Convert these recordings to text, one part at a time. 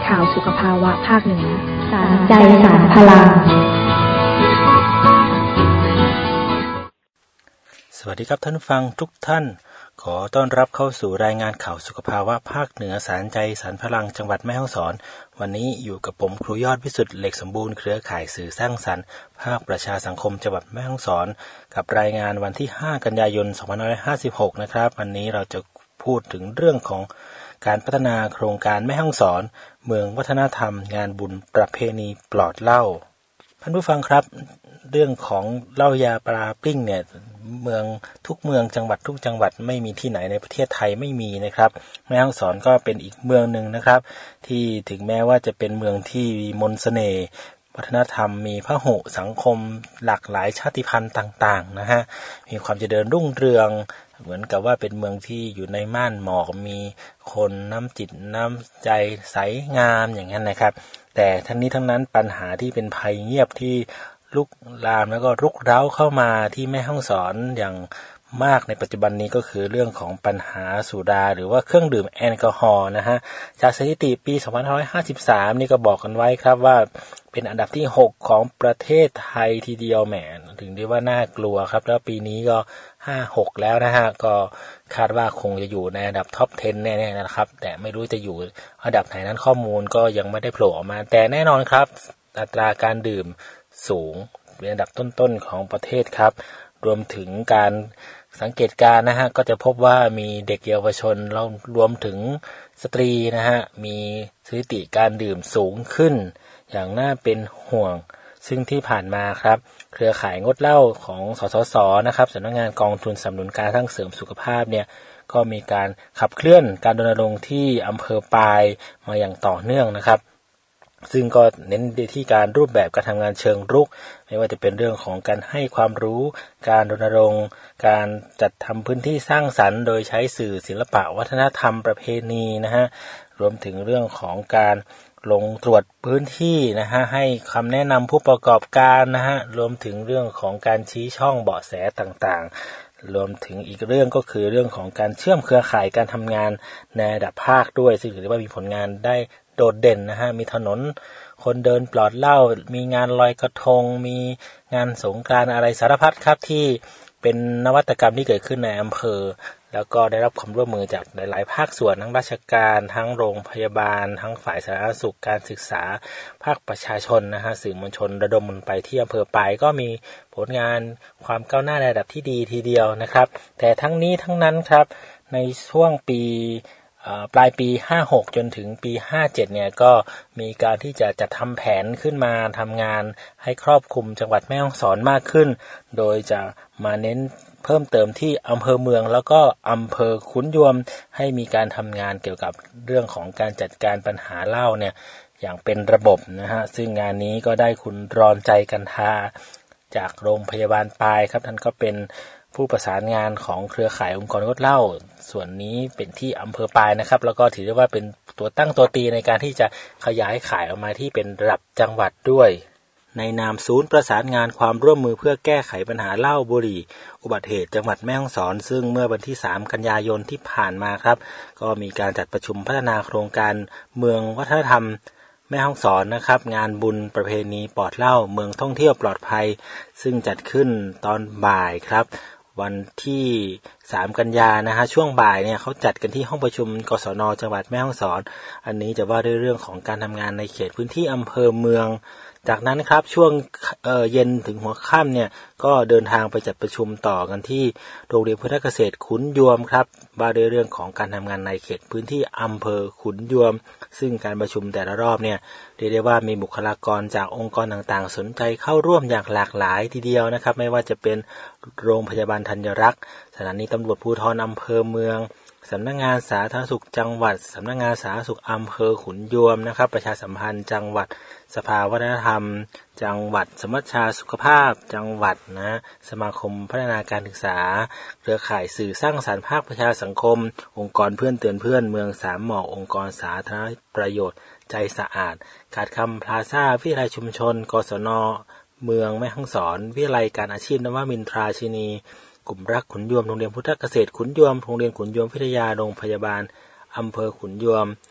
ข่าวสุขภาวะภาคเหนือสารใจสารพลังสวัสดีครับท่านฟังทุกท่านขอต้อนรับเข้าสู่รายงานข่าวสุขภาวะภาคเหนือสารใจสารพลังจังหวัดแม่ฮ่องสอนวันนี้อยู่กับผมครูยอดวิสุทธิ์เหล็กสมบูรณ์เครือข่ายสื่อสร้างสรรค์ภาคประชาสังคมจังหวัดแม่ฮ่องสอนกับรายงานวันที่5กันยายน2556นะครับวันนี้เราจะพูดถึงเรื่องของการพัฒนาโครงการแม่ฮ่องสอนเมืองวัฒนธรรมงานบุญประเพณีปลอดเหล้าท่านผู้ฟังครับเรื่องของเหล้ายาปลาปิ้งเนี่ยเมืองทุกเมืองจังหวัดทุกจังหวัดไม่มีที่ไหนในประเทศไทยไม่มีนะครับแม่ฮ่องสอนก็เป็นอีกเมืองหนึ่งนะครับที่ถึงแม้ว่าจะเป็นเมืองที่มีมนต์เสน่ห์วัฒนธรรมมีพหุสังคมหลากหลายชาติพันธุ์ต่างๆนะฮะมีความเจริญรุ่งเรืองเหมือนกับว่าเป็นเมืองที่อยู่ในม่านหมอกมีคนน้ำจิตน้ำใจใสงามอย่างนั้นนะครับแต่ทั้งนี้ทั้งนั้นปัญหาที่เป็นภัยเงียบที่ลุกลามแล้วก็รุกเร้าเข้ามาที่แม่ฮ่องสอนอย่างมากในปัจจุบันนี้ก็คือเรื่องของปัญหาสุราหรือว่าเครื่องดื่มแอลกอฮอล์นะฮะจากสถิติปี2553นี่ก็บอกกันไว้ครับว่าเป็นอันดับที่6ของประเทศไทยทีเดียวแหมถึงได้ว่าน่ากลัวครับแล้วปีนี้ก็5-6แล้วนะฮะก็คาดว่าคงจะอยู่ในอันดับท็อป 10 แน่ๆนะครับแต่ไม่รู้จะอยู่อันดับไหนนั้นข้อมูลก็ยังไม่ได้โผล่ออกมาแต่แน่นอนครับอัตราการดื่มสูงเป็นอันดับต้นๆของประเทศครับรวมถึงการสังเกตการณ์นะฮะก็จะพบว่ามีเด็กเยาวชนรวมถึงสตรีนะฮะมีสถิติการดื่มสูงขึ้นอย่างน่าเป็นห่วงซึ่งที่ผ่านมาครับเครือข่ายงดเหล้าของสสสนะครับสำนักงานกองทุนสนับสนุนการสร้างเสริมสุขภาพเนี่ยก็มีการขับเคลื่อนการรณรงค์ที่อำเภอปายมาอย่างต่อเนื่องนะครับซึ่งก็เน้นไปที่การรูปแบบการทำงานเชิงรุกไม่ว่าจะเป็นเรื่องของการให้ความรู้การรณรงค์การจัดทำพื้นที่สร้างสรรค์โดยใช้สื่อศิลปะวัฒนธรรมประเพณีนะฮะรวมถึงเรื่องของการลงตรวจพื้นที่นะฮะให้คำแนะนำผู้ประกอบการนะฮะรวมถึงเรื่องของการชี้ช่องเบาะแสต่างๆรวมถึงอีกเรื่องก็คือเรื่องของการเชื่อมเครือข่ายการทำงานในระดับภาคด้วยซึ่งถือว่ามีผลงานได้โดดเด่นนะฮะมีถนนคนเดินปลอดเหล้ามีงานลอยกระทงมีงานสงกรานต์อะไรสารพัดครับที่เป็นนวัตกรรมที่เกิดขึ้นในอำเภอแล้วก็ได้รับความร่วมมือจากหลายๆภาคส่วนทั้งราชการทั้งโรงพยาบาลทั้งฝ่ายสาธารณสุขการศึกษาภาคประชาชนนะฮะสื่อมวลชนระดมมันไปที่อำเภอปายก็มีผลงานความก้าวหน้าในระดับที่ดีทีเดียวนะครับแต่ทั้งนี้ทั้งนั้นครับในช่วงปีปลายปี56จนถึงปี57เนี่ยก็มีการที่จะจัดทำแผนขึ้นมาทำงานให้ครอบคลุมจังหวัดแม่ฮ่องสอนมากขึ้นโดยจะมาเน้นเพิ่มเติมที่อำเภอเมืองแล้วก็อำเภอขุนยวมให้มีการทำงานเกี่ยวกับเรื่องของการจัดการปัญหาเหล้าเนี่ยอย่างเป็นระบบนะฮะซึ่งงานนี้ก็ได้คุณรอนใจกันทาจากโรงพยาบาลปายครับท่านก็เป็นผู้ประสานงานของเครือข่ายองค์กรงดเหล้าส่วนนี้เป็นที่อำเภอปายนะครับแล้วก็ถือได้ว่าเป็นตัวตั้งตัวตีในการที่จะขยายข่ายออกมาที่เป็นระดับจังหวัดด้วยในนามศูนย์ประสานงานความร่วมมือเพื่อแก้ไขปัญหาเหล้าบุหรี่อุบัติเหตุจังหวัดแม่ฮ่องสอนซึ่งเมื่อวันที่3กันยายนที่ผ่านมาครับก็มีการจัดประชุมพัฒนาโครงการเมืองวัฒนธรรมแม่ฮ่องสอนนะครับงานบุญประเพณีปลอดเหล้าเมืองท่องเที่ยวปลอดภัยซึ่งจัดขึ้นตอนบ่ายครับวันที่3กันยานะฮะช่วงบ่ายเนี่ยเขาจัดกันที่ห้องประชุมกศนจังหวัดแม่ฮ่องสอนอันนี้จะว่าด้วยเรื่องของการทำงานในเขตพื้นที่อำเภอเมืองจากนั้นครับช่วงเย็นถึงหัวค่ำเนี่ยก็เดินทางไปจัดประชุมต่อกันที่โรงเรียนพุทธเกษตรขุนยวมครับว่าด้วยเรื่องของการทำงานในเขตพื้นที่อำเภอขุนยวมซึ่งการประชุมแต่ละรอบเนี่ยเรียกได้ว่ามีบุคลากรจากองค์กรต่างๆสนใจเข้าร่วมอย่างหลากหลายทีเดียวนะครับไม่ว่าจะเป็นโรงพยาบาลธัญรักษ์สถานีตำรวจภูธรอำเภอเมืองสำนักงานสาธารณสุขจังหวัดสำนักงานสาธารณสุขอำเภอขุนยวมนะครับประชาสัมพันธ์จังหวัดสภาวัฒนธรรมจังหวัดสมัชชาสุขภาพจังหวัดนะสมาคมพัฒนาการศึกษาเครือข่ายสื่อสร้างสรรค์ภาคประชาสังคมองค์กรเพื่อนเตือนเพื่อนเมืองสามหมอกองค์กรสาธารณประโยชน์ใจสะอาดขาดคำพลาซ่าวิทยาลัยชุมชนกศนเมืองแม่ฮ่องสอนวิทยาลัยการอาชีพนวมินทราชินีกลุ่มรักขุนยวมโรงเรียนพุทธเกษตรขุนยวมโรงเรียนขุนยวมพิทยาโรงพยาบาลอำเภอขุนยวม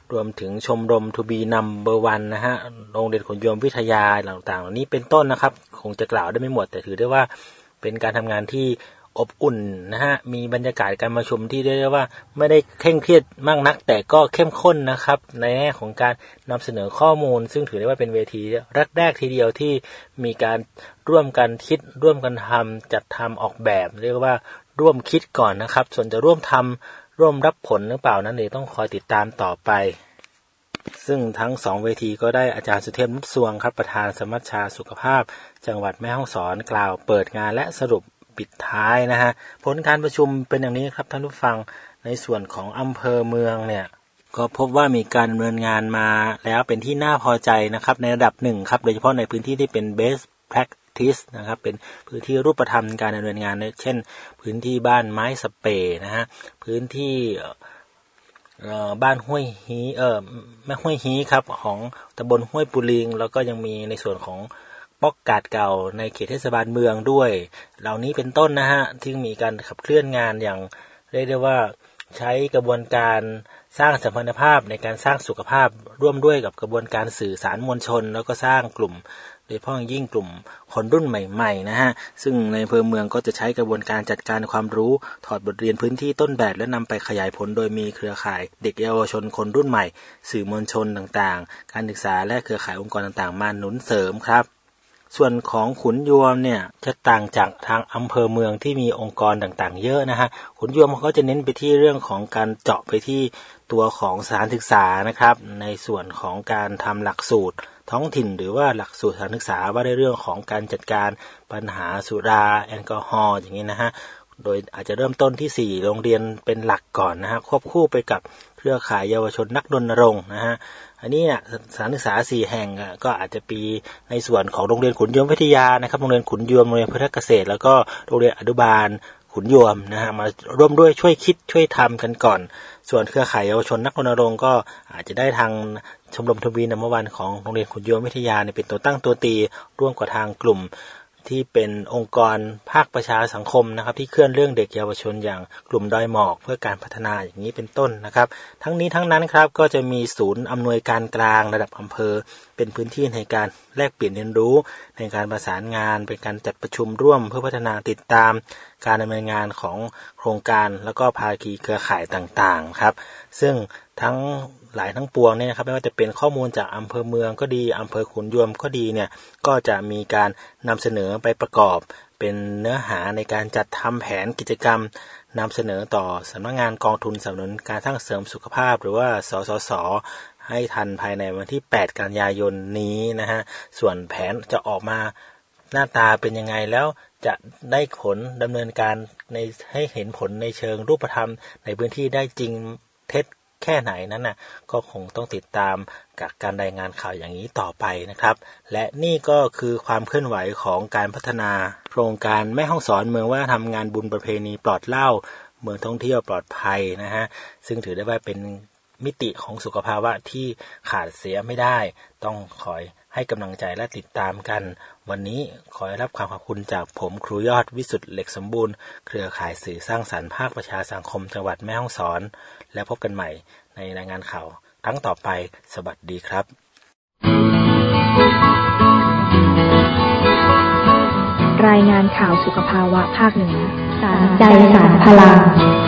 รวมถึงชมรม To be Number One นะฮะโรงเรียนขุนยวมวิทยาต่างๆเหล่านี้เป็นต้นนะครับคงจะกล่าวได้ไม่หมดแต่ถือได้ว่าเป็นการทำงานที่อบอุ่นนะฮะมีบรรยากาศการประชุมที่เรียกได้ว่าไม่ได้เคร่งเครียดมากนักแต่ก็เข้มข้นนะครับในแง่ของการนำเสนอข้อมูลซึ่งถือได้ว่าเป็นเวทีแรกๆทีเดียวที่มีการร่วมกันคิดร่วมกันทำจัดทำออกแบบเรียกว่าร่วมคิดก่อนนะครับส่วนจะร่วมทำร่วมรับผลหรือเปล่านั้นเดี๋ยวต้องคอยติดตามต่อไปซึ่งทั้ง2เวทีก็ได้อาจารย์สุเทพนุชสวงครับประธานสมัชชาสุขภาพจังหวัดแม่ฮ่องสอนกล่าวเปิดงานและสรุปปิดท้ายนะฮะผลการประชุมเป็นอย่างนี้ครับท่านผู้ฟังในส่วนของอำเภอเมืองเนี่ยก็พบว่ามีการดำเนินงานมาแล้วเป็นที่น่าพอใจนะครับในระดับ1ครับโดยเฉพาะในพื้นที่ที่เป็น best practice นะครับเป็นพื้นที่รูปธรรมการดำเนินงานเช่นพื้นที่บ้านไม้สเปรย์นะฮะพื้นที่บ้านห้วยฮีแม่ห้วยฮีครับของตำบลห้วยปูลิงแล้วก็ยังมีในส่วนของป๊อกกาดเก่าในเขตเทศบาลเมืองด้วยเหล่านี้เป็นต้นนะฮะที่มีการขับเคลื่อนงานอย่างเรียกได้ว่าใช้กระบวนการสร้างสัมพันธภาพในการสร้างสุขภาพร่วมด้วยกับกระบวนการสื่อสารมวลชนแล้วก็สร้างกลุ่มโดยเฉพาะยิ่งกลุ่มคนรุ่นใหม่ๆนะฮะซึ่งในอำเภอเมืองก็จะใช้กระบวนการจัดการความรู้ถอดบทเรียนพื้นที่ต้นแบบและนำไปขยายผลโดยมีเครือข่ายเด็กเยาวชนคนรุ่นใหม่สื่อมวลชนต่างๆการศึกษาและเครือข่ายองค์กรต่างๆมาหนุนเสริมครับส่วนของขุนยวมเนี่ยจะต่างจากทางอำเภอเมืองที่มีองค์กรต่างๆเยอะนะฮะขุนยวมเขาก็จะเน้นไปที่เรื่องของการเจาะไปที่ตัวของสถานศึกษานะครับในส่วนของการทำหลักสูตรท้องถิ่นหรือว่าหลักสูตรสถานศึกษาว่าในเรื่องของการจัดการปัญหาสุราแอลกอฮอล์อย่างนี้นะฮะโดยอาจจะเริ่มต้นที่4โรงเรียนเป็นหลักก่อนนะฮะควบคู่ไปกับเครือข่ายเยาวชนนักรณรงค์นะฮะอันนี้เนี่ยสถานศึกษา4แห่งก็อาจจะปีในส่วนของโรงเรียนขุนยวมวิทยานะครับโรงเรียนขุนยวมโรงเรียนพุทธเกษตรแล้วก็โรงเรียนอนุบาลขุนยวมนะฮะมาร่วมด้วยช่วยคิดช่วยทำกันก่อนส่วนเครือข่ายเยาวชนนักรณรงค์ก็อาจจะได้ทางชมรมทวีนัมเบอร์วันของโรงเรียนขุนยวมวิทยาเนี่ยเป็นตัวตั้งตัวตีร่วมกับทางกลุ่มที่เป็นองค์กรภาคประชาสังคมนะครับที่เคลื่อนเรื่องเด็กเยาวชนอย่างกลุ่มดอยหมอกเพื่อการพัฒนาอย่างนี้เป็นต้นนะครับทั้งนี้ทั้งนั้นครับก็จะมีศูนย์อำนวยการกลางระดับอำเภอเป็นพื้นที่ในการแลกเปลี่ยนเรียนรู้ในการประสานงานเป็นการจัดประชุมร่วมเพื่อพัฒนาติดตามการดำเนินงานของโครงการแล้วก็ภาคีเครือข่ายต่างๆครับซึ่งทั้งหลายทั้งปวงเนี่ยนะครับไม่ว่าจะเป็นข้อมูลจากอำเภอเมืองก็ดีอำเภอขุนยวมก็ดีเนี่ยก็จะมีการนำเสนอไปประกอบเป็นเนื้อหาในการจัดทำแผนกิจกรรมนำเสนอต่อสำนักงานกองทุนสนับสนุนการสร้างเสริมสุขภาพหรือว่าสสส.ให้ทันภายในวันที่8กันยายนนี้นะฮะส่วนแผนจะออกมาหน้าตาเป็นยังไงแล้วจะได้ผลดำเนินการในให้เห็นผลในเชิงรูปธรรมในพื้นที่ได้จริงเท็จแค่ไหนนั้นน่ะก็คงต้องติดตามกับการรายงานข่าวอย่างนี้ต่อไปนะครับและนี่ก็คือความเคลื่อนไหวของการพัฒนาโครงการแม่ฮ่องสอนเมืองวัฒนธรรมงานบุญประเพณีปลอดเหล้าเมืองท่องเที่ยวปลอดภัยนะฮะซึ่งถือได้ว่าเป็นมิติของสุขภาวะที่ขาดเสียไม่ได้ต้องคอยให้กำลังใจและติดตามกันวันนี้ขอรับความขอบคุณจากผมครูยอดวิสุทธิ์เหล็กสมบูรณ์เครือข่ายสื่อสร้างสรรค์ภาคประชาสังคมจังหวัดแม่ฮ่องสอนและพบกันใหม่ในรายงานข่าวครั้งต่อไปสวัสดีครับรายงานข่าวสุขภาวะภาคเหนือสารใจสารพลัง